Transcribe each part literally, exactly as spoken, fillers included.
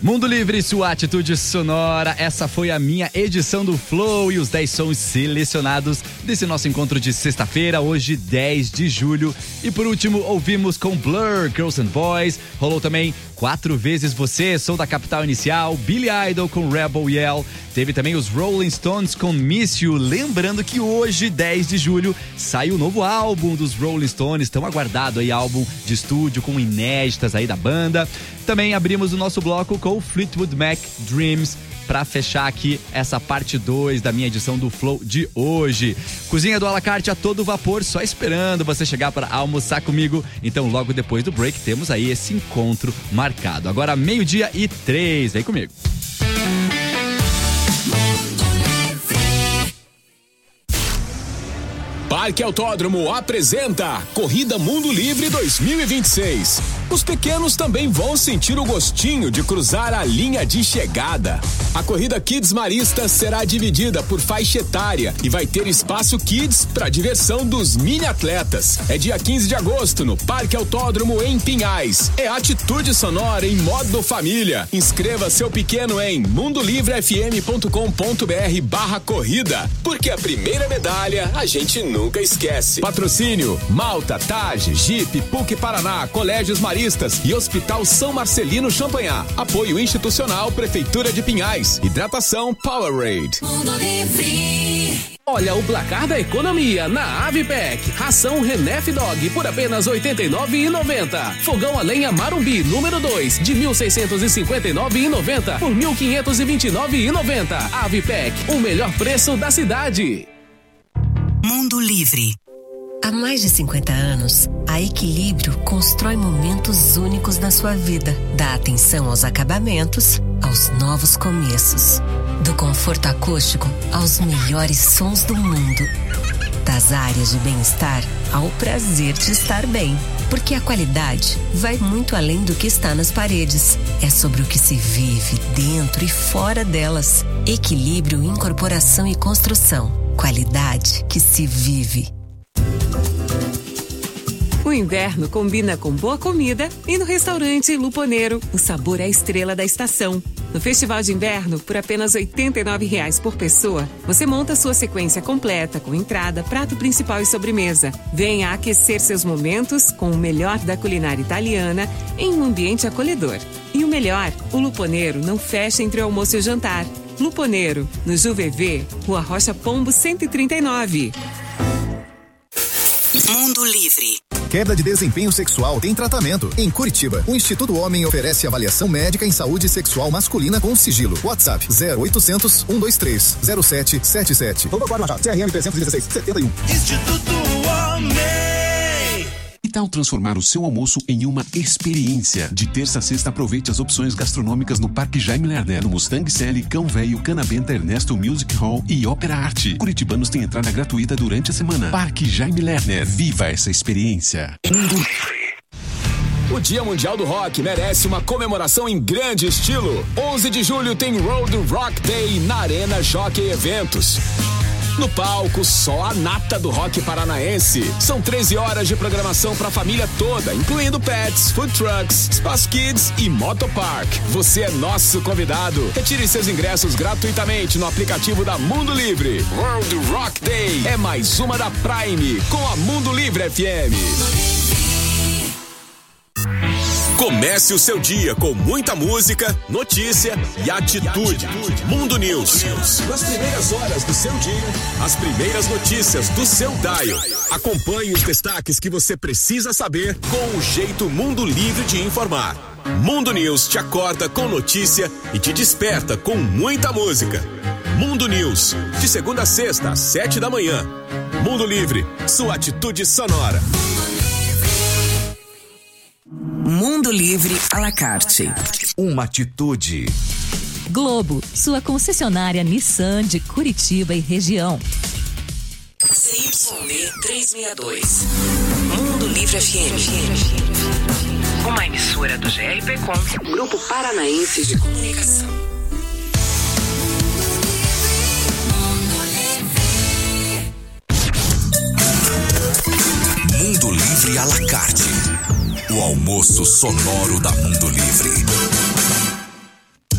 Mundo Livre, sua atitude sonora. Essa foi a minha edição do Flow e os dez sons selecionados desse nosso encontro de sexta-feira, hoje dez de julho. E por último, ouvimos com Blur, Girls and Boys. Rolou também Quatro Vezes Você, som da Capital Inicial, Billy Idol com Rebel Yell. Teve também os Rolling Stones com Miss You. Lembrando que hoje, dez de julho, sai o novo álbum dos Rolling Stones. Tão aguardado aí, álbum de estúdio com inéditas aí da banda. Também abrimos o nosso bloco com o Fleetwood Mac, Dreams, para fechar aqui essa parte dois da minha edição do Flow de hoje. Cozinha do à la carte a todo vapor, só esperando você chegar para almoçar comigo. Então logo depois do break temos aí esse encontro marcado. Agora meio-dia e três, vem comigo. Parque Autódromo apresenta Corrida Mundo Livre dois mil e vinte e seis. Os pequenos também vão sentir o gostinho de cruzar a linha de chegada. A corrida Kids Marista será dividida por faixa etária e vai ter espaço Kids para diversão dos mini atletas. É dia quinze de agosto no Parque Autódromo em Pinhais. É atitude sonora em modo família. Inscreva seu pequeno em mundolivrefm.com.br barra corrida, porque a primeira medalha a gente nunca esquece. Patrocínio Malta, Tage, Jeep, P U C Paraná, Colégios Maristas e Hospital São Marcelino Champanhar. Apoio institucional Prefeitura de Pinhais. Hidratação Powerade. Olha o placar da economia na Avipec. Ração Renef Dog por apenas oitenta e nove reais e noventa centavos. Fogão a lenha Marumbi número dois de mil seiscentos e cinquenta e nove reais e noventa centavos por mil quinhentos e vinte e nove reais e noventa centavos. Avipec, o melhor preço da cidade. Mundo Livre. Há mais de cinquenta anos, a Equilíbrio constrói momentos únicos na sua vida. Dá atenção aos acabamentos, aos novos começos. Do conforto acústico aos melhores sons do mundo. Das áreas de bem-estar ao prazer de estar bem. Porque a qualidade vai muito além do que está nas paredes. É sobre o que se vive dentro e fora delas. Equilíbrio, incorporação e construção. Qualidade que se vive. O inverno combina com boa comida e no restaurante Luponeiro, o sabor é a estrela da estação. No Festival de Inverno, por apenas oitenta e nove reais por pessoa, você monta sua sequência completa com entrada, prato principal e sobremesa. Venha aquecer seus momentos com o melhor da culinária italiana em um ambiente acolhedor. E o melhor, o Luponeiro não fecha entre o almoço e o jantar. Luponeiro, no Ju V V, Rua Rocha Pombo cento e trinta e nove. Mundo Livre. Queda de desempenho sexual tem tratamento. Em Curitiba, o Instituto Homem oferece avaliação médica em saúde sexual masculina com sigilo. WhatsApp zero oitocentos, cento e vinte e três, zero sete sete sete. Rodoviário Machado, C R M trezentos e dezesseis, setenta e um. Instituto Homem. Que tal transformar o seu almoço em uma experiência? De terça a sexta, aproveite as opções gastronômicas no Parque Jaime Lerner, no Mustang Sally, Cão Velho, Canabenta, Ernesto Music Hall e Ópera Arte. Curitibanos têm entrada gratuita durante a semana. Parque Jaime Lerner. Viva essa experiência. O Dia Mundial do Rock merece uma comemoração em grande estilo. onze de julho tem Road Rock Day na Arena Jockey Eventos. No palco, só a nata do rock paranaense. São treze horas de programação para a família toda, incluindo pets, food trucks, espaço kids e motopark. Você é nosso convidado. Retire seus ingressos gratuitamente no aplicativo da Mundo Livre. World Rock Day é mais uma da Prime com a Mundo Livre F M. Comece o seu dia com muita música, notícia e atitude. Mundo News. Nas primeiras horas do seu dia, as primeiras notícias do seu dial. Acompanhe os destaques que você precisa saber com o jeito Mundo Livre de informar. Mundo News te acorda com notícia e te desperta com muita música. Mundo News, de segunda a sexta, às sete da manhã. Mundo Livre, sua atitude sonora. Mundo Livre à la carte. Uma atitude. Globo, sua concessionária Nissan de Curitiba e região. C Y B trezentos e sessenta e dois. Mundo Livre F M. Uma emissora do G R P Com, Grupo Paranaense de Comunicação. Mundo Livre à la carte. O almoço sonoro da Mundo Livre.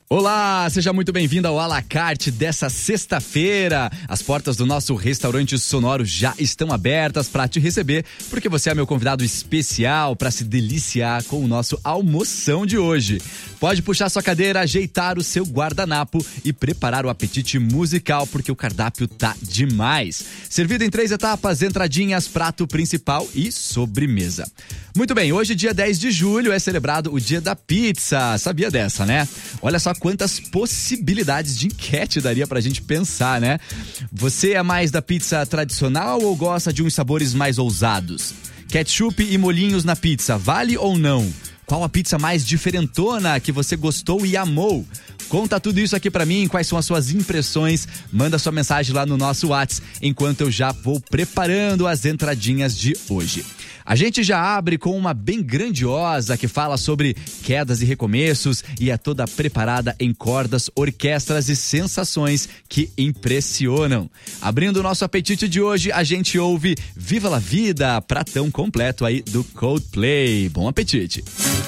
Olá, seja muito bem-vindo ao à la carte dessa sexta-feira. As portas do nosso restaurante sonoro já estão abertas para te receber, porque você é meu convidado especial para se deliciar com o nosso almoção de hoje. Pode puxar sua cadeira, ajeitar o seu guardanapo e preparar o apetite musical, porque o cardápio tá demais. Servido em três etapas: entradinhas, prato principal e sobremesa. Muito bem, hoje, dia dez de julho, é celebrado o Dia da Pizza. Sabia dessa, né? Olha só quantas possibilidades de enquete daria pra gente pensar, né? Você é mais da pizza tradicional ou gosta de uns sabores mais ousados? Ketchup e molhinhos na pizza, vale ou não? Qual a pizza mais diferentona que você gostou e amou? Conta tudo isso aqui pra mim, quais são as suas impressões, manda sua mensagem lá no nosso WhatsApp, enquanto eu já vou preparando as entradinhas de hoje. A gente já abre com uma bem grandiosa que fala sobre quedas e recomeços e é toda preparada em cordas, orquestras e sensações que impressionam. Abrindo o nosso apetite de hoje, a gente ouve Viva la Vida, pratão completo aí do Coldplay. Bom apetite!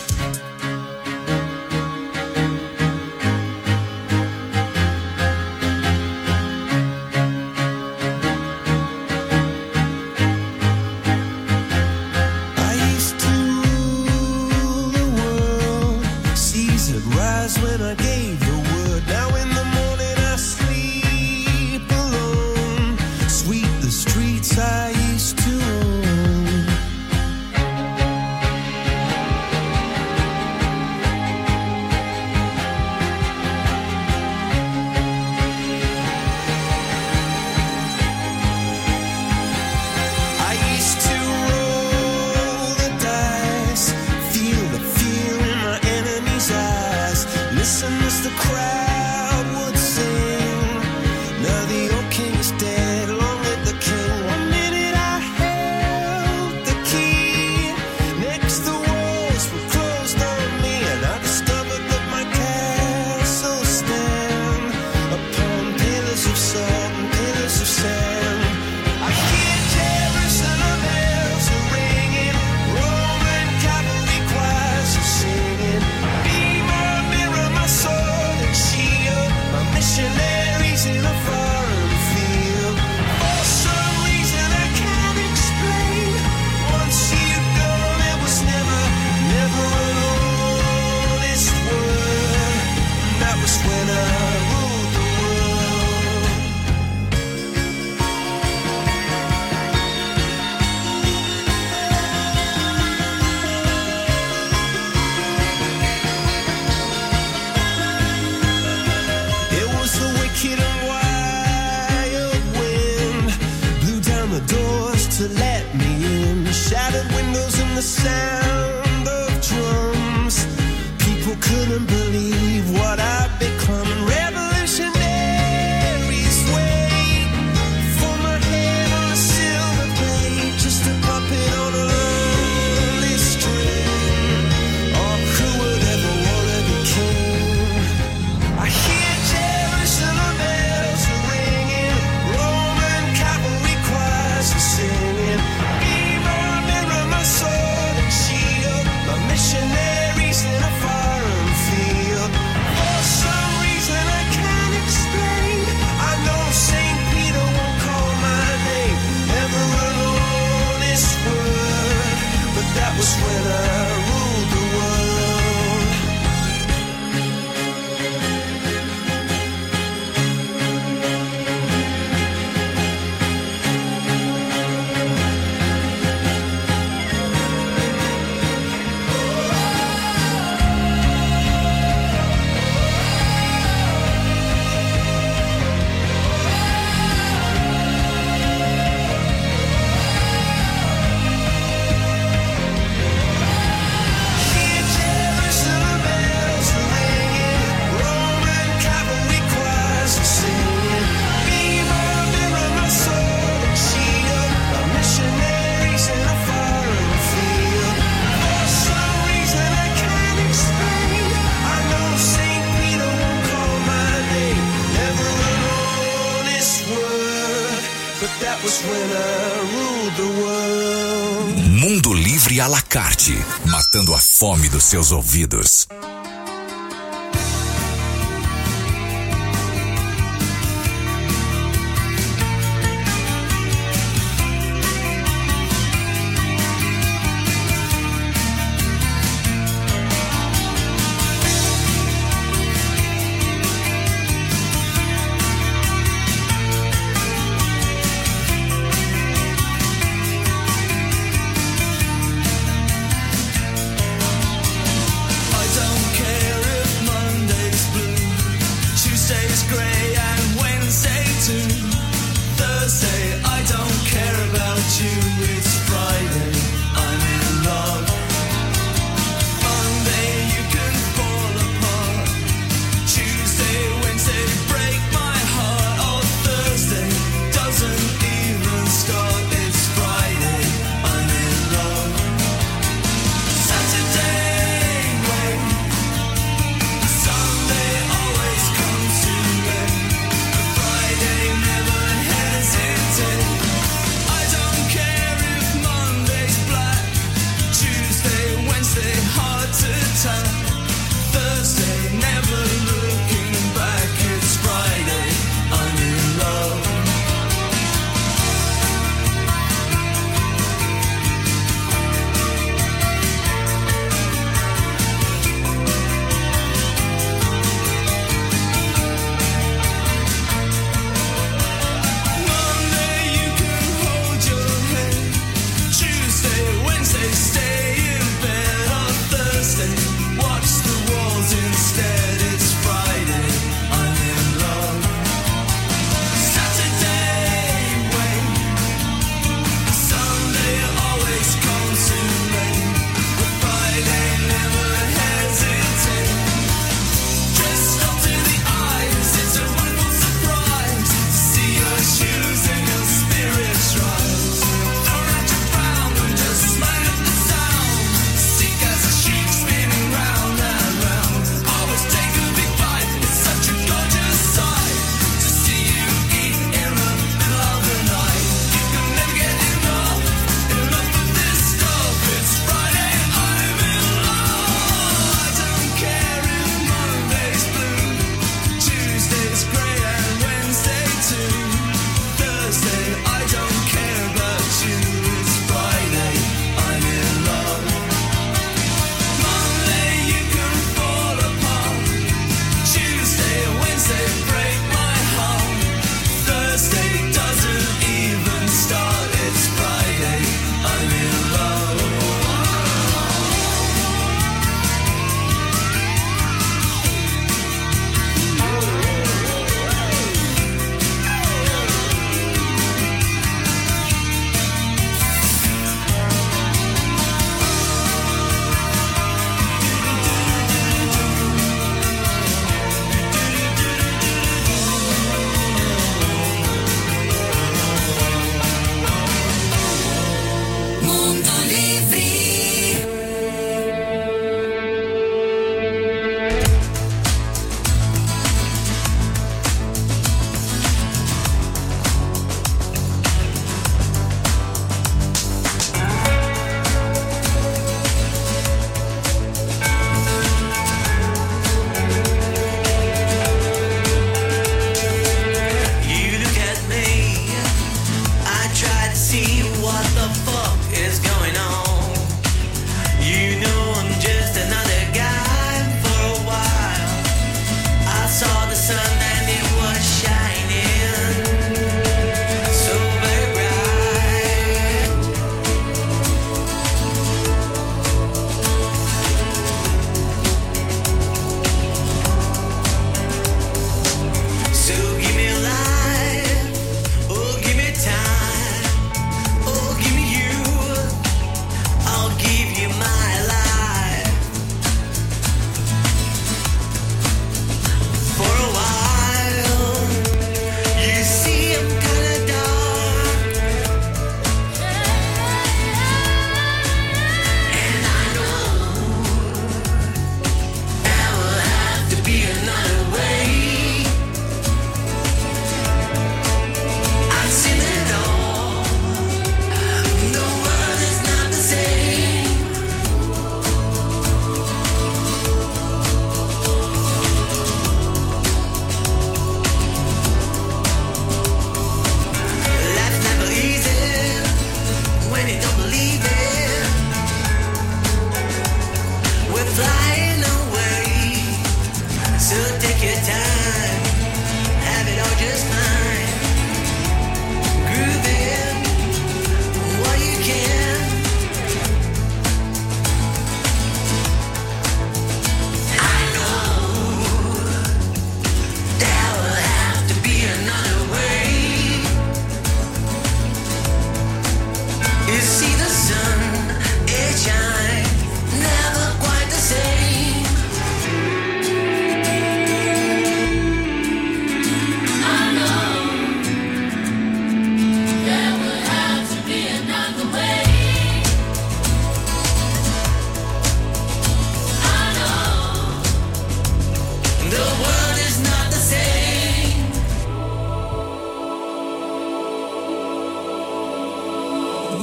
Mundo Livre à la carte, matando a fome dos seus ouvidos.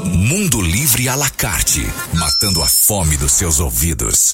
Mundo Livre à la carte, matando a fome dos seus ouvidos.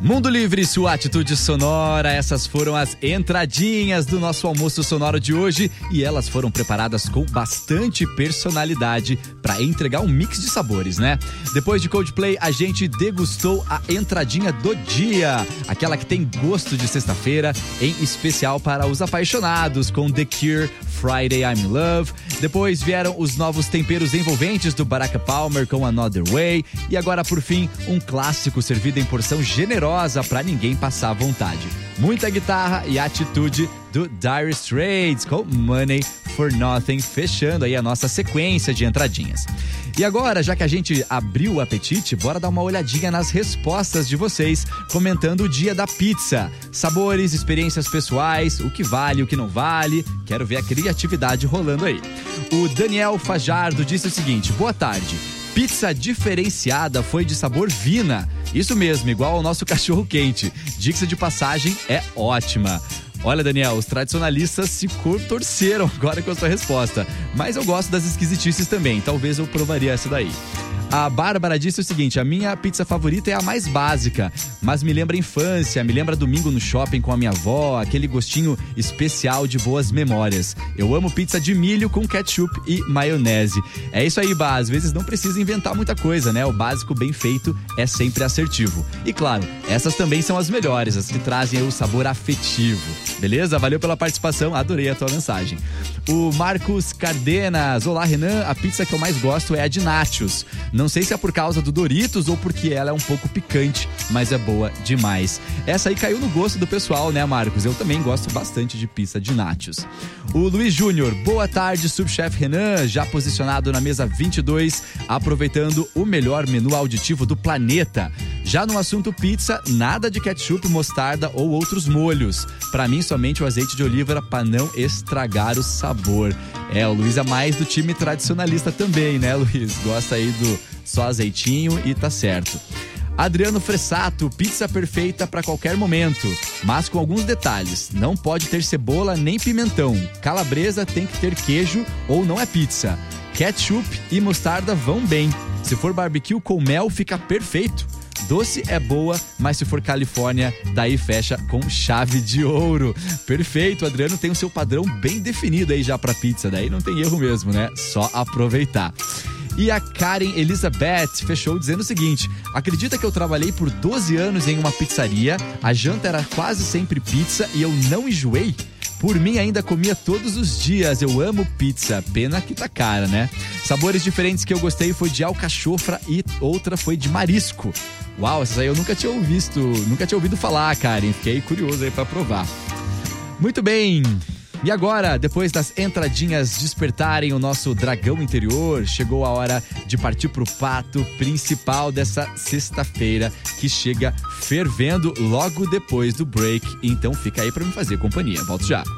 Mundo Livre, sua atitude sonora. Essas foram as entradinhas do nosso almoço sonoro de hoje e elas foram preparadas com bastante personalidade para entregar um mix de sabores, né? Depois de Coldplay, a gente degustou a entradinha do dia, aquela que tem gosto de sexta-feira, em especial para os apaixonados, com The Cure, Friday I'm in Love. Depois vieram os novos temperos envolventes do Barack Palmer com Another Way e agora, por fim, um clássico servido em porção generosa pra ninguém passar vontade. Muita guitarra e atitude do Dire Straits com Money for Nothing, fechando aí a nossa sequência de entradinhas. E agora, já que a gente abriu o apetite, bora dar uma olhadinha nas respostas de vocês, comentando o dia da pizza. Sabores, experiências pessoais, o que vale, o que não vale. Quero ver a criatividade rolando aí. O Daniel Fajardo disse o seguinte: boa tarde. Pizza diferenciada foi de sabor Vina. Isso mesmo, igual ao nosso cachorro quente. Dica de passagem é ótima. Olha, Daniel, os tradicionalistas se contorceram agora com a sua resposta. Mas eu gosto das esquisitices também. Talvez eu provaria essa daí. A Bárbara disse o seguinte: a minha pizza favorita é a mais básica, mas me lembra a infância, me lembra domingo no shopping com a minha avó, aquele gostinho especial de boas memórias. Eu amo pizza de milho com ketchup e maionese. É isso aí, Bá, às vezes não precisa inventar muita coisa, né? O básico bem feito é sempre assertivo. E claro, essas também são as melhores, as que trazem o sabor afetivo. Beleza? Valeu pela participação, adorei a tua mensagem. O Marcos Cardenas: olá, Renan, a pizza que eu mais gosto é a de nachos. Não sei se é por causa do Doritos ou porque ela é um pouco picante, mas é boa demais. Essa aí caiu no gosto do pessoal, né, Marcos? Eu também gosto bastante de pizza de nachos. O Luiz Júnior: boa tarde, subchefe Renan, já posicionado na mesa vinte e dois, aproveitando o melhor menu auditivo do planeta. Já no assunto pizza, nada de ketchup, mostarda ou outros molhos. Pra mim, somente o azeite de oliva para não estragar o sabor. É, o Luiz é mais do time tradicionalista também, né, Luiz? Gosta aí do só azeitinho e tá certo. Adriano Fressato: pizza perfeita para qualquer momento, mas com alguns detalhes. Não pode ter cebola nem pimentão. Calabresa tem que ter queijo ou não é pizza. Ketchup e mostarda vão bem. Se for barbecue com mel, fica perfeito. Doce é boa, mas se for Califórnia, daí fecha com chave de ouro. Perfeito, Adriano tem o seu padrão bem definido aí já pra pizza, daí não tem erro mesmo, né? Só aproveitar. E a Karen Elizabeth fechou dizendo o seguinte: acredita que eu trabalhei por doze anos em uma pizzaria, a janta era quase sempre pizza e eu não enjoei? Por mim ainda comia todos os dias, eu amo pizza, pena que tá cara, né? Sabores diferentes que eu gostei foi de alcachofra e outra foi de marisco. Uau, essa aí eu nunca tinha visto, nunca tinha ouvido falar, Karen, fiquei curioso aí pra provar. Muito bem, e agora, depois das entradinhas despertarem o nosso dragão interior, chegou a hora de partir pro prato principal dessa sexta-feira, que chega fervendo logo depois do break. Então fica aí pra me fazer companhia. Volto já.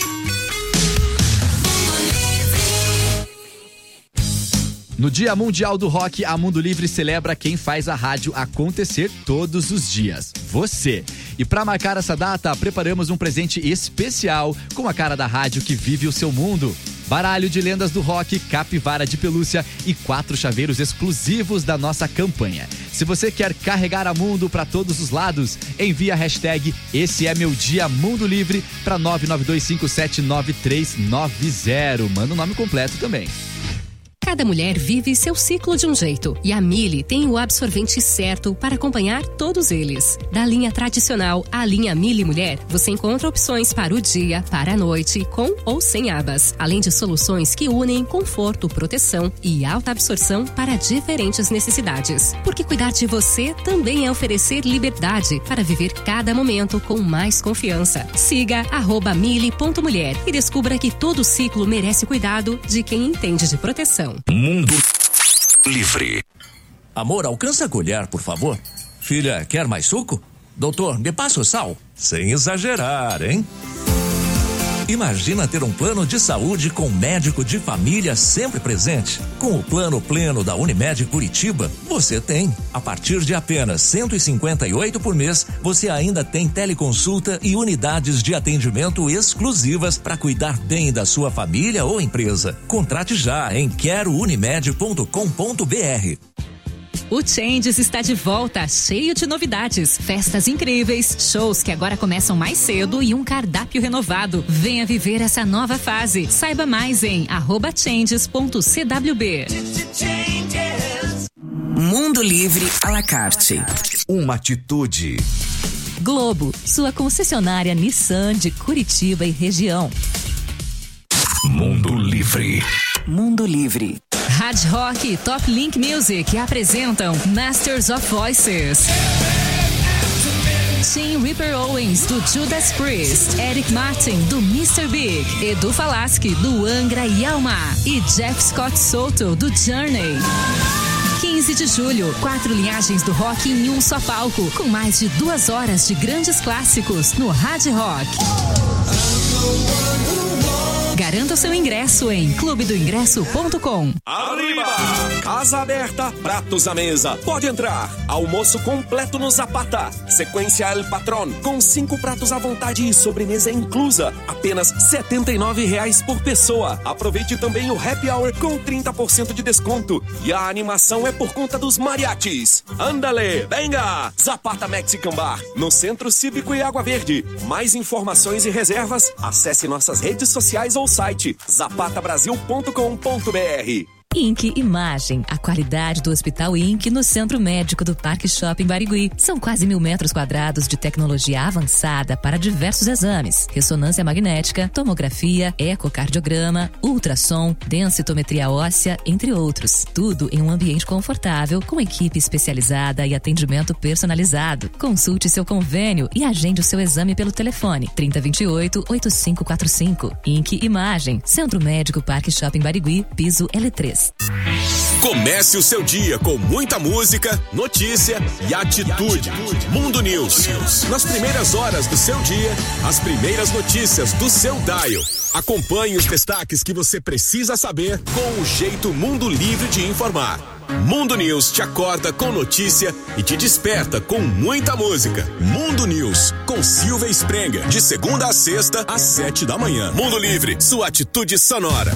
No Dia Mundial do Rock, a Mundo Livre celebra quem faz a rádio acontecer todos os dias: você. E para marcar essa data, preparamos um presente especial com a cara da rádio que vive o seu mundo. Baralho de lendas do rock, capivara de pelúcia e quatro chaveiros exclusivos da nossa campanha. Se você quer carregar a Mundo para todos os lados, envie a hashtag Esse é meu Dia Mundo Livre para nove nove dois cinco sete nove três nove zero. Manda o nome completo também. Cada mulher vive seu ciclo de um jeito e a Mili tem o absorvente certo para acompanhar todos eles. Da linha tradicional à linha Mili Mulher, você encontra opções para o dia, para a noite, com ou sem abas, além de soluções que unem conforto, proteção e alta absorção para diferentes necessidades. Porque cuidar de você também é oferecer liberdade para viver cada momento com mais confiança. Siga arroba mili ponto mulher e descubra que todo ciclo merece cuidado de quem entende de proteção. Mundo Livre. Amor, alcança a colher, por favor. Filha, quer mais suco? Doutor, me passa o sal. Sem exagerar, hein? Imagina ter um plano de saúde com médico de família sempre presente. Com o plano pleno da Unimed Curitiba, você tem. A partir de apenas cento e cinquenta e oito por mês, você ainda tem teleconsulta e unidades de atendimento exclusivas para cuidar bem da sua família ou empresa. Contrate já em quero unimed ponto com ponto br. O Changes está de volta, cheio de novidades, festas incríveis, shows que agora começam mais cedo e um cardápio renovado. Venha viver essa nova fase. Saiba mais em arroba changes ponto c w b. Mundo Livre à la carte. Uma atitude. Globo, sua concessionária Nissan de Curitiba e região. Mundo Livre. Mundo Livre. Hard Rock e Top Link Music apresentam Masters of Voices. Tim Ripper Owens, do Judas Priest, Eric Martin, do mister Big, Edu Falaschi, do Angra e Alma e Jeff Scott Soto, do Journey. quinze de julho, quatro linhagens do rock em um só palco, com mais de duas horas de grandes clássicos no Hard Rock. Garanta o seu ingresso em clube do ingresso ponto com. Arriba! Casa aberta, pratos à mesa. Pode entrar. Almoço completo no Zapata. Sequência El Patron, com cinco pratos à vontade e sobremesa inclusa. Apenas setenta e nove reais por pessoa. Aproveite também o Happy Hour com trinta por cento de desconto. E a animação é por conta dos mariachis. Andale, venga! Zapata Mexican Bar, no Centro Cívico e Água Verde. Mais informações e reservas, acesse nossas redes sociais ou site zapata brasil ponto com ponto b r. Inc Imagem, a qualidade do Hospital Inc no Centro Médico do Parque Shopping Barigui. São quase mil metros quadrados de tecnologia avançada para diversos exames: ressonância magnética, tomografia, ecocardiograma, ultrassom, densitometria óssea, entre outros. Tudo em um ambiente confortável, com equipe especializada e atendimento personalizado. Consulte seu convênio e agende o seu exame pelo telefone trinta, vinte e oito, oitenta e cinco quarenta e cinco. Inc Imagem, Centro Médico Parque Shopping Barigui, piso L três. Comece o seu dia com muita música, notícia e atitude. Mundo News. Nas primeiras horas do seu dia, as primeiras notícias do seu dial. Acompanhe os destaques que você precisa saber com o jeito Mundo Livre de informar. Mundo News te acorda com notícia e te desperta com muita música. Mundo News, com Silvia Sprenga, de segunda a sexta, às sete da manhã. Mundo Livre, sua atitude sonora.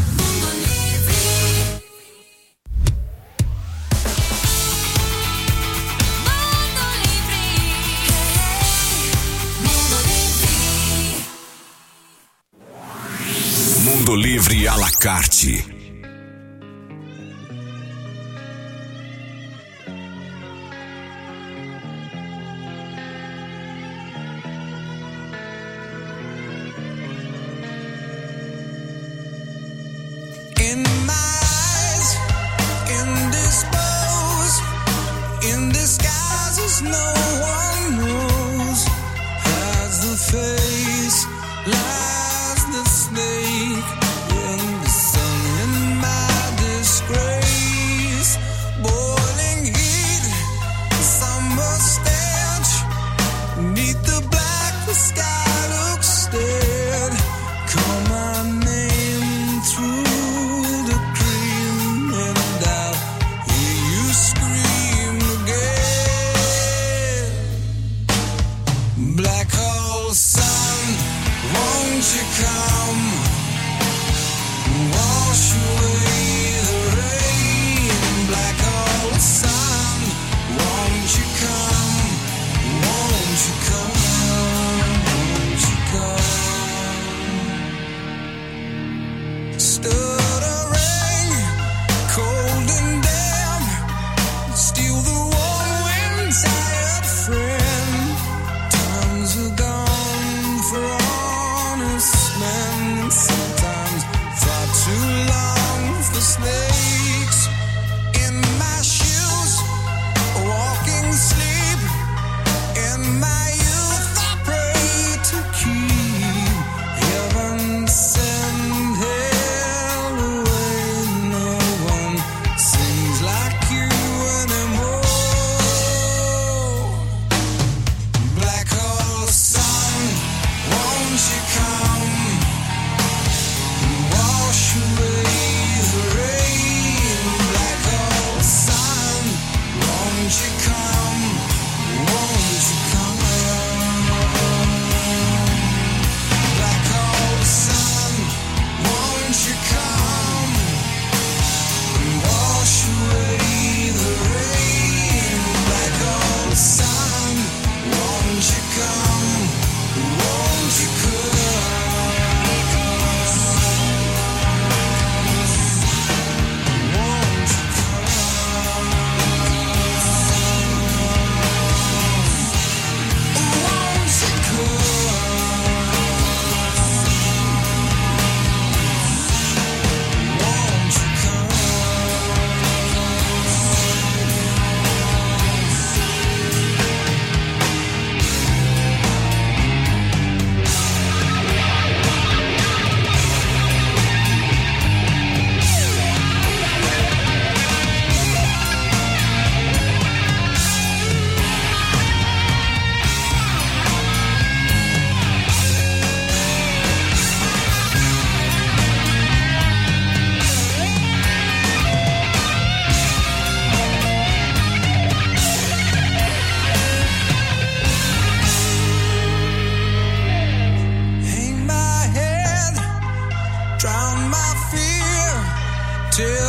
Mundo Livre à la carte. In my eyes, indisposed, in disguises no one knows, has the face, lies the snake in the sun. In my disgrace, boiling heat, summer stench, neath the black the sky looks dead. Call my name through the crowd.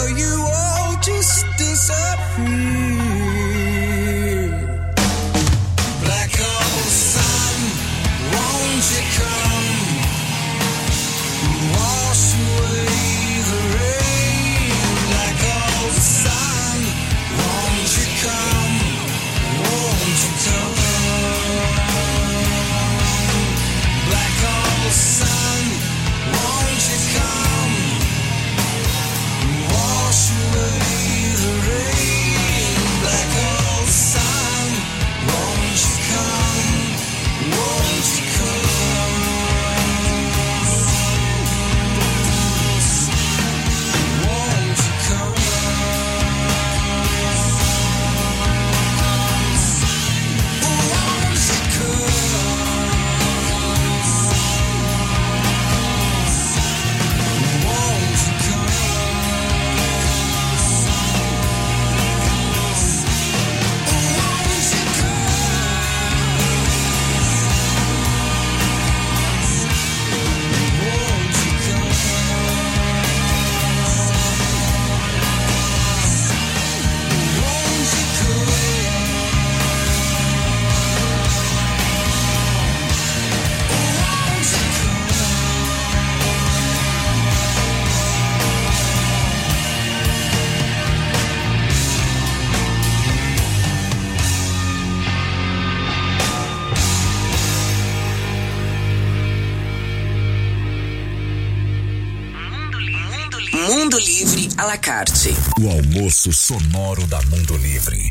before you all just disappear. Black hole sun, won't you come wash away the rain? Black hole sun, won't you come, won't you come? Black hole sun, won't you come wash away the rain? Black hole sun, won't you come, won't you come? Won't you come? Won't you Mundo Livre à la carte. O almoço sonoro da Mundo Livre.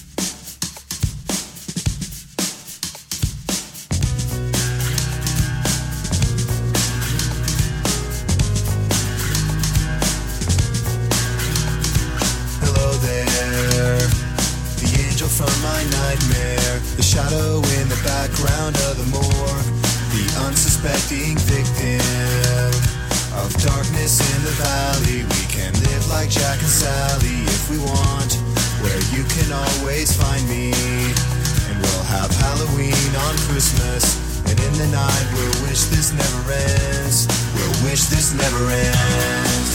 Hello there, the angel from my nightmare, the shadow in the background of the morgue, the unsuspecting victim of darkness in the valley. We can live like Jack and Sally if we want, where you can always find me. And we'll have Halloween on Christmas, and in the night we'll wish this never ends. We'll wish this never ends.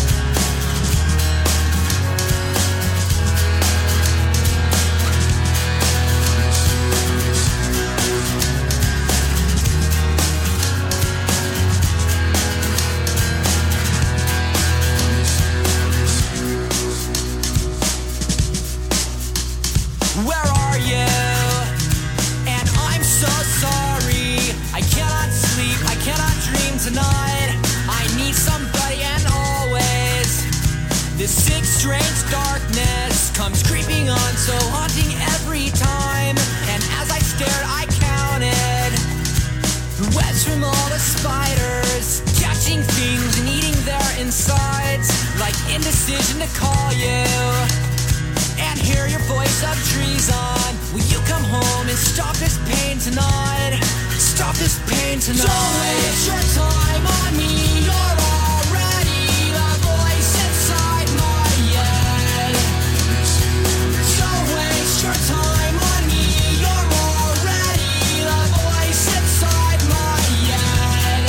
Strange darkness comes creeping on, so haunting every time. And as I stared, I counted the webs from all the spiders, catching things and eating their insides, like indecision to call you and hear your voice of treason. Will you come home and stop this pain tonight? Stop this pain tonight. Don't waste your time on me. You're already the voice inside my head. Don't waste your time on me. You're already the voice inside my head.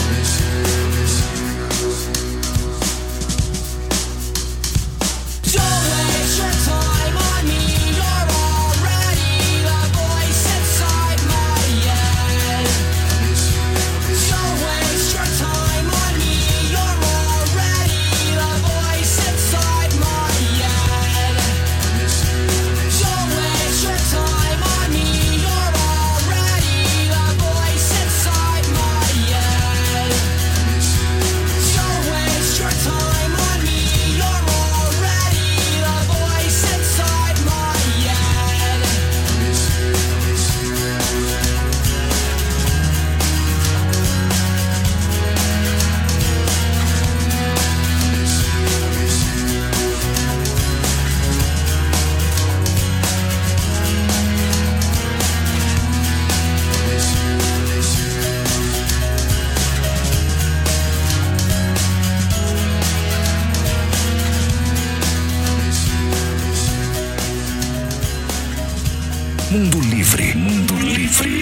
Don't waste your time on me. You're already the voice inside my head. Don't waste your time on me. You're already the voice inside my head. Don't waste your time on me. You're already the voice inside my head. Don't waste your time on me. You're already the voice inside my head. Mundo Livre, Mundo Livre.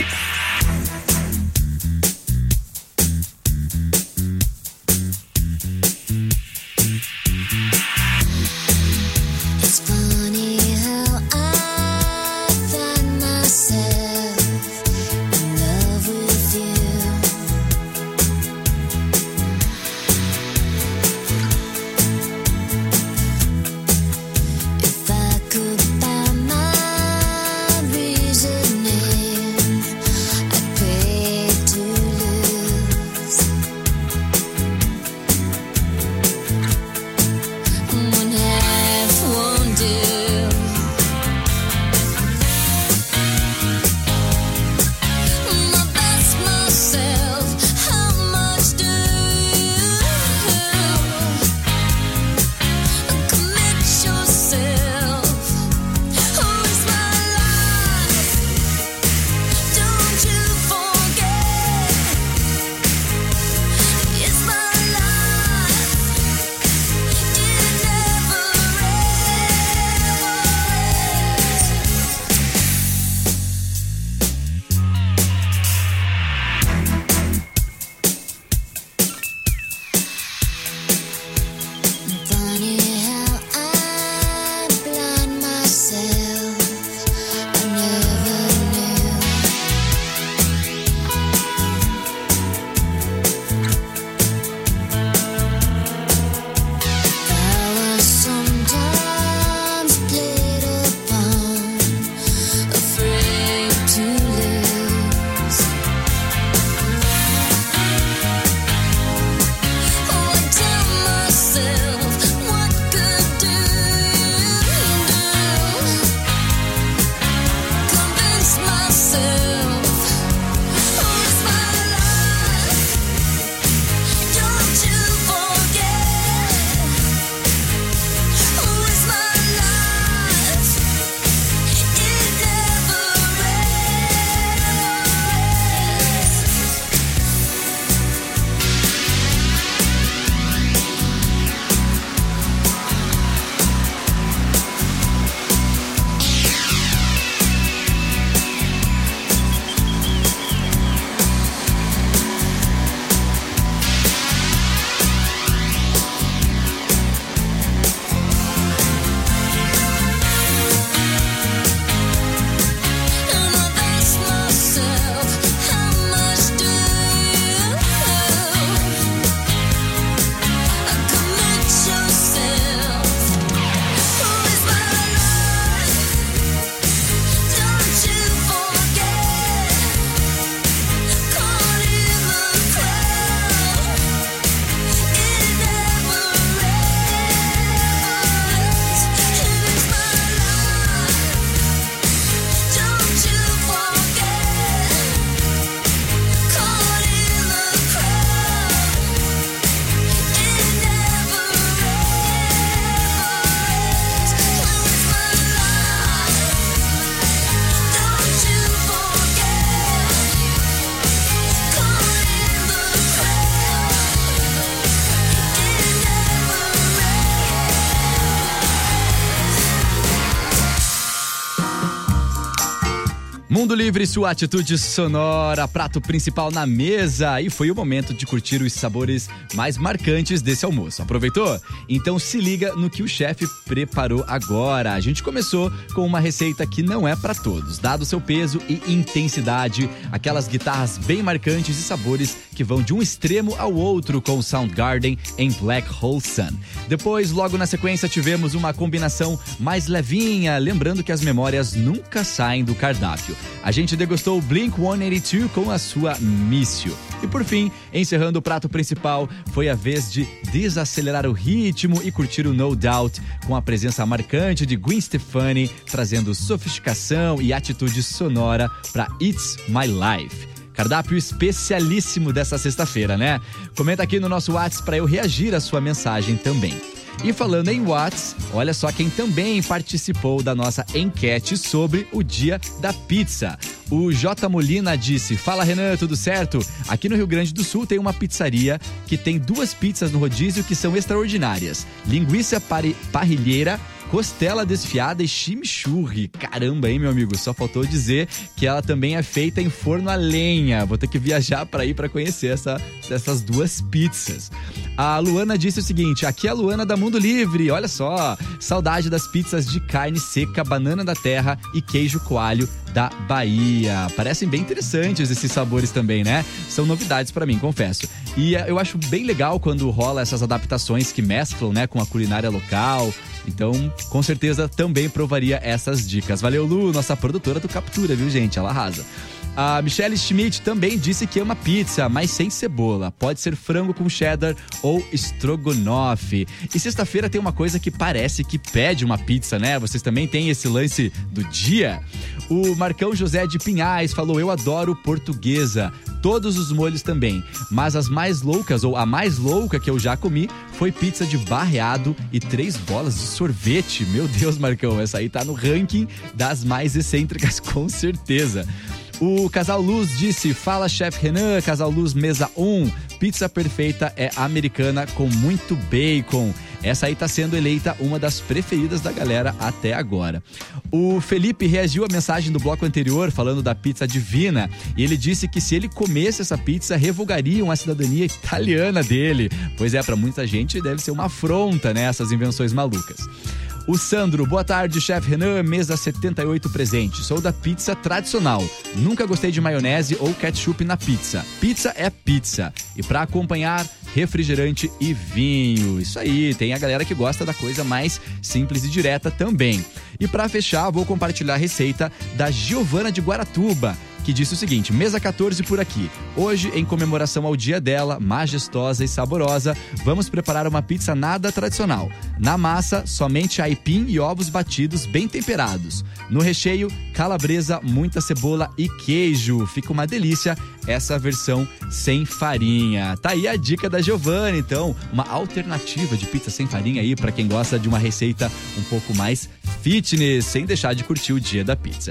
Mundo Livre, sua atitude sonora, prato principal na mesa, e foi o momento de curtir os sabores mais marcantes desse almoço. Aproveitou? Então se liga no que o chefe preparou agora. A gente começou com uma receita que não é para todos, dado seu peso e intensidade, aquelas guitarras bem marcantes e sabores que vão de um extremo ao outro com Soundgarden em Black Hole Sun. Depois, logo na sequência, tivemos uma combinação mais levinha, lembrando que as memórias nunca saem do cardápio. A gente degustou o Blink cento e oitenta e dois com a sua Mício. E por fim, encerrando o prato principal, foi a vez de desacelerar o ritmo e curtir o No Doubt com a presença marcante de Gwen Stefani, trazendo sofisticação e atitude sonora para It's My Life. Cardápio especialíssimo dessa sexta-feira, né? Comenta aqui no nosso WhatsApp para eu reagir à sua mensagem também. E falando em WhatsApp, olha só quem também participou da nossa enquete sobre o dia da pizza. O J. Molina disse: fala Renan, tudo certo? Aqui no Rio Grande do Sul tem uma pizzaria que tem duas pizzas no rodízio que são extraordinárias. Linguiça pari- parrilheira, costela desfiada e chimichurri. Caramba, hein, meu amigo? Só faltou dizer que ela também é feita em forno a lenha. Vou ter que viajar para ir para conhecer essa, essas duas pizzas. A Luana disse o seguinte: aqui é a Luana da Mundo Livre. Olha só, saudade das pizzas de carne seca, banana da terra e queijo coalho da Bahia. Parecem bem interessantes esses sabores também, né? São novidades para mim, confesso. E eu acho bem legal quando rola essas adaptações que mesclam, né, com a culinária local. Então, com certeza, também provaria essas dicas. Valeu, Lu, nossa produtora do Captura, viu, gente? Ela arrasa. A Michelle Schmidt também disse que ama pizza, mas sem cebola. Pode ser frango com cheddar ou estrogonofe. E sexta-feira tem uma coisa que parece que pede uma pizza, né? Vocês também têm esse lance do dia? O Marcão José de Pinhais falou: eu adoro portuguesa. Todos os molhos também. Mas as mais loucas, ou a mais louca que eu já comi, foi pizza de barreado e três bolas de sorvete. Meu Deus, Marcão, essa aí tá no ranking das mais excêntricas, com certeza. O Casal Luz disse: fala, chefe Renan, Casal Luz mesa um, pizza perfeita é americana com muito bacon. Essa aí tá sendo eleita uma das preferidas da galera até agora. O Felipe reagiu à mensagem do bloco anterior falando da pizza divina, e ele disse que se ele comesse essa pizza, revogariam a cidadania italiana dele. Pois é, pra muita gente deve ser uma afronta, né, essas invenções malucas. O Sandro: boa tarde, chefe Renan, mesa setenta e oito presente. Sou da pizza tradicional. Nunca gostei de maionese ou ketchup na pizza. Pizza é pizza. E pra acompanhar, refrigerante e vinho. Isso aí, tem a galera que gosta da coisa mais simples e direta também. E pra fechar, vou compartilhar a receita da Giovana de Guaratuba, que disse o seguinte: mesa quatorze por aqui. Hoje, em comemoração ao dia dela, majestosa e saborosa, vamos preparar uma pizza nada tradicional. Na massa, somente aipim e ovos batidos bem temperados. No recheio, calabresa, muita cebola e queijo. Fica uma delícia essa versão sem farinha. Tá aí a dica da Giovana, então, uma alternativa de pizza sem farinha aí para quem gosta de uma receita um pouco mais fitness, sem deixar de curtir o dia da pizza.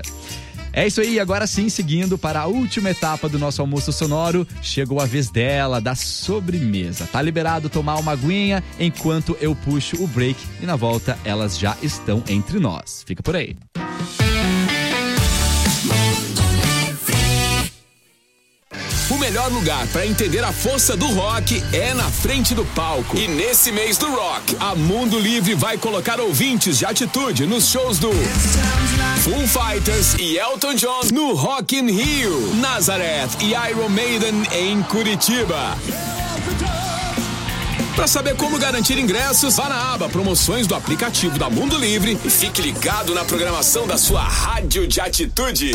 É isso aí, agora sim, seguindo para a última etapa do nosso almoço sonoro, chegou a vez dela, da sobremesa. Tá liberado tomar uma aguinha enquanto eu puxo o break e na volta elas já estão entre nós. Fica por aí. O melhor lugar para entender a força do rock é na frente do palco. E nesse mês do rock, a Mundo Livre vai colocar ouvintes de atitude nos shows do Foo Fighters e Elton John no Rock in Rio, Nazareth e Iron Maiden em Curitiba. Para saber como garantir ingressos, vá na aba Promoções do aplicativo da Mundo Livre e fique ligado na programação da sua rádio de atitude.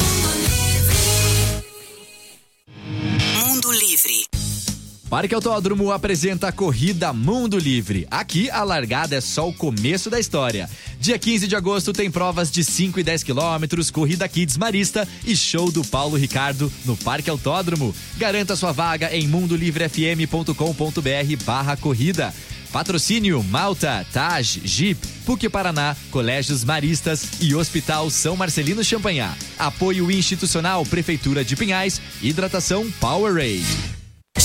Mundo Livre. Parque Autódromo apresenta a Corrida Mundo Livre. Aqui a largada é só o começo da história. Dia quinze de agosto tem provas de cinco e dez quilômetros, corrida Kids Marista e show do Paulo Ricardo no Parque Autódromo. Garanta sua vaga em mundolivrefm.com.br barra corrida. Patrocínio Malta, Taj, Jeep, P U C Paraná, Colégios Maristas e Hospital São Marcelino Champagnat. Apoio institucional Prefeitura de Pinhais, Hidratação Powerade.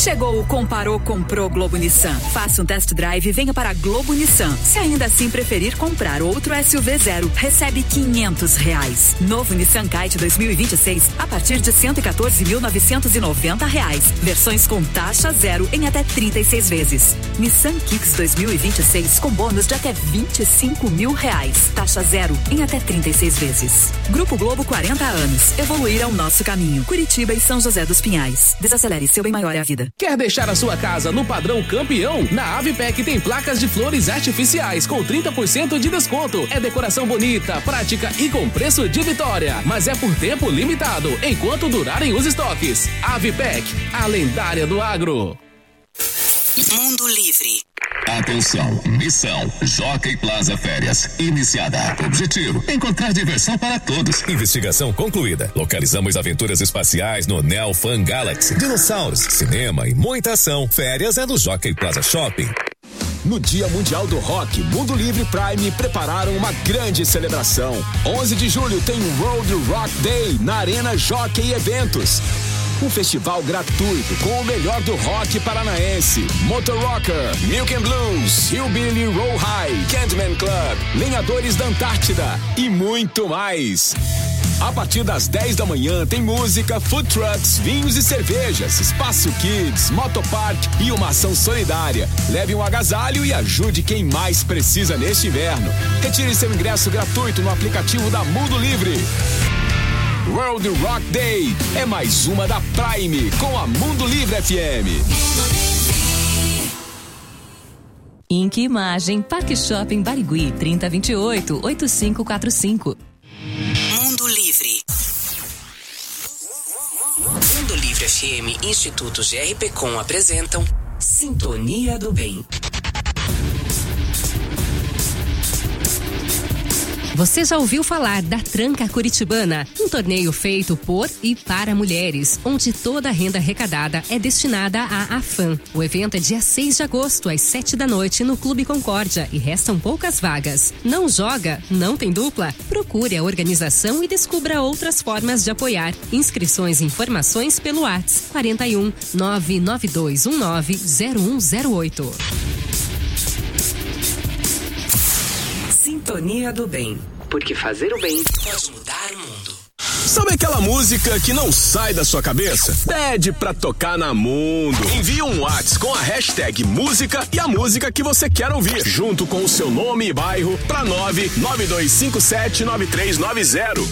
Chegou o Comparou, Comprou Globo Nissan. Faça um test drive e venha para a Globo Nissan. Se ainda assim preferir comprar outro S U V zero, recebe quinhentos reais. Novo Nissan Kite dois mil e vinte e seis a partir de cento e quatorze mil novecentos e noventa reais. Versões com taxa zero em até trinta e seis vezes. Nissan Kicks dois mil e vinte e seis com bônus de até vinte e cinco mil reais. Taxa zero em até trinta e seis vezes. Grupo Globo, quarenta anos. Evoluir é o nosso caminho. Curitiba e São José dos Pinhais. Desacelere, seu bem maior é a vida. Quer deixar a sua casa no padrão campeão? Na Avipec tem placas de flores artificiais com trinta por cento de desconto. É decoração bonita, prática e com preço de Vitória. Mas é por tempo limitado, enquanto durarem os estoques. Avipec, a lendária do agro. Mundo Livre. Atenção, missão, Jockey Plaza Férias, iniciada. Objetivo, encontrar diversão para todos. Investigação concluída. Localizamos aventuras espaciais no Neo Fan Galaxy. Dinossauros, cinema e muita ação. Férias é no Jockey Plaza Shopping. No Dia Mundial do Rock, Mundo Livre Prime prepararam uma grande celebração. onze de julho tem o World Rock Day na Arena Jockey Eventos. Um festival gratuito com o melhor do rock paranaense. Motor Rocker, Milk and Blues, Hillbilly Roll High, Cantman Club, Lenhadores da Antártida e muito mais. A partir das dez da manhã tem música, food trucks, vinhos e cervejas, espaço kids, motopark e uma ação solidária. Leve um agasalho e ajude quem mais precisa neste inverno. Retire seu ingresso gratuito no aplicativo da Mundo Livre. World Rock Day é mais uma da Prime com a Mundo Livre F M. Ink Imagem, Parque Shopping Barigui, trinta vinte e oito, oitenta e cinco quarenta e cinco. Mundo Livre. Mundo Livre F M e Instituto G R P Com apresentam Sintonia do Bem. Você já ouviu falar da Tranca Curitibana? Um torneio feito por e para mulheres, onde toda a renda arrecadada é destinada à AFAM. O evento é dia seis de agosto, às sete da noite, no Clube Concórdia, e restam poucas vagas. Não joga? Não tem dupla? Procure a organização e descubra outras formas de apoiar. Inscrições e informações pelo WhatsApp quarenta e um, nove nove dois um nove, zero um zero oito. Sintonia do Bem. Porque fazer o bem pode mudar o mundo. Sabe aquela música que não sai da sua cabeça? Pede pra tocar na Mundo. Envie um WhatsApp com a hashtag música e a música que você quer ouvir, junto com o seu nome e bairro, pra nove nove dois cinco sete nove três nove zero.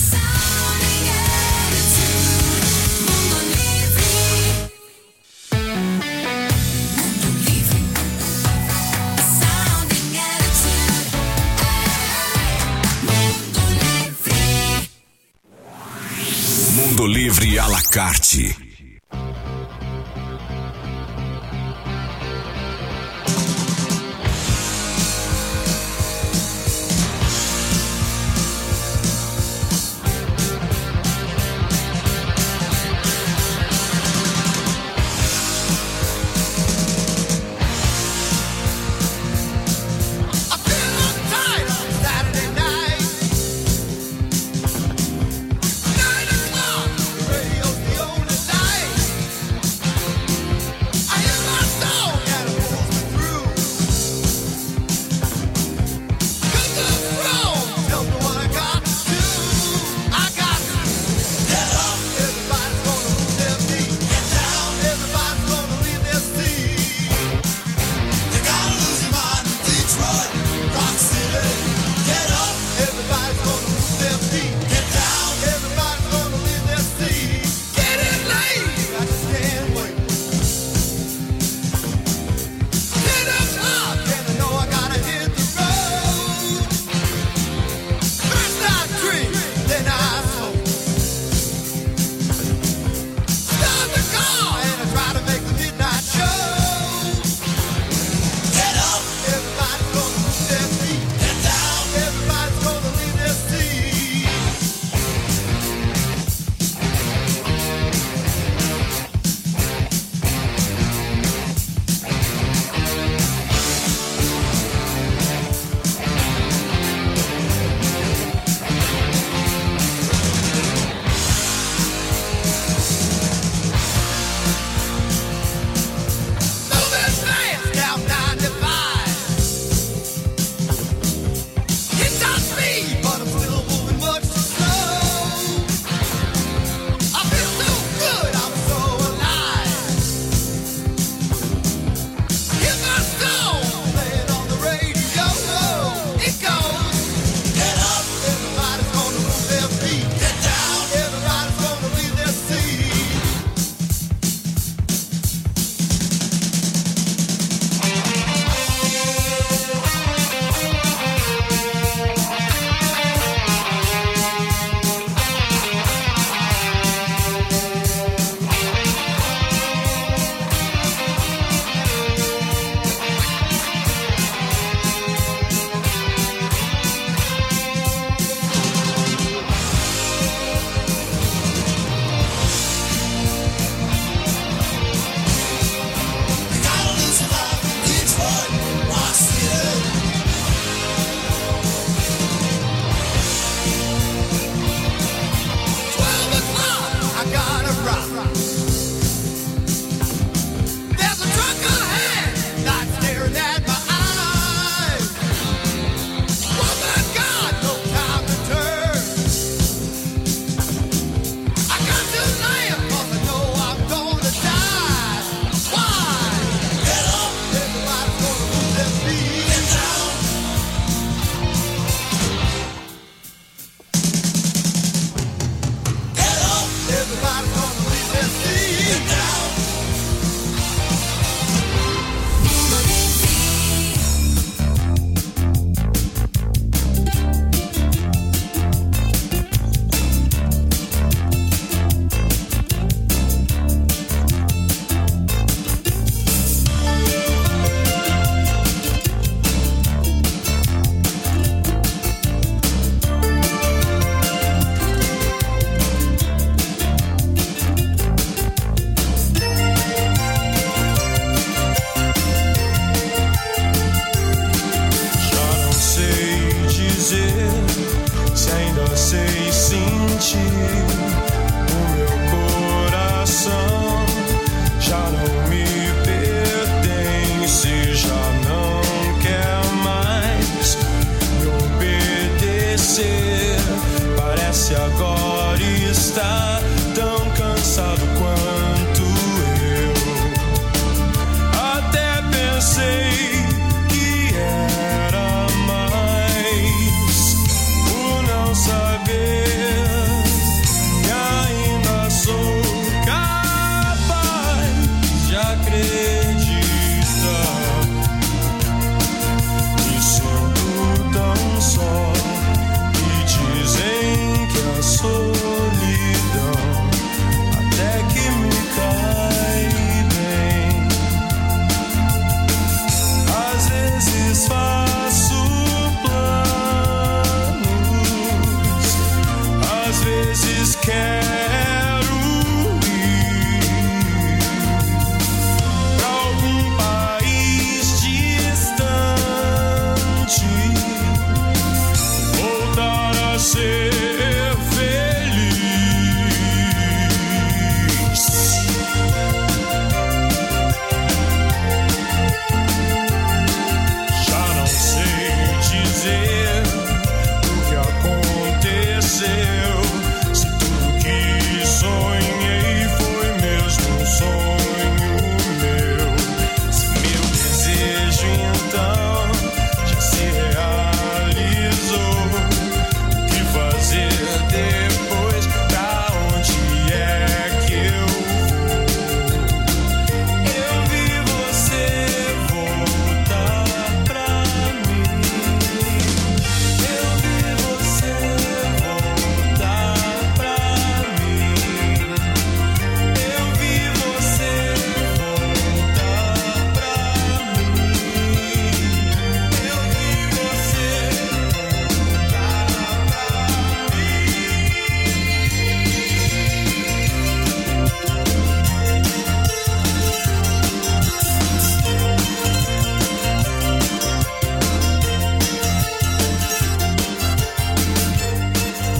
Mundo Livre à la carte. voltar a ser feliz. Já não sei dizer o que aconteceu, se tudo que sonhei foi mesmo um sonho meu. Se meu desejo então já se realizou, o que fazer depois? Pra onde é que eu vou? Eu vi você voltar pra mim. Eu vi você voltar pra mim. Eu vi você voltar pra mim. Eu vi você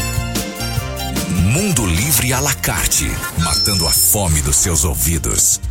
Mundo Livre à la carte, matando a fome dos seus ouvidos.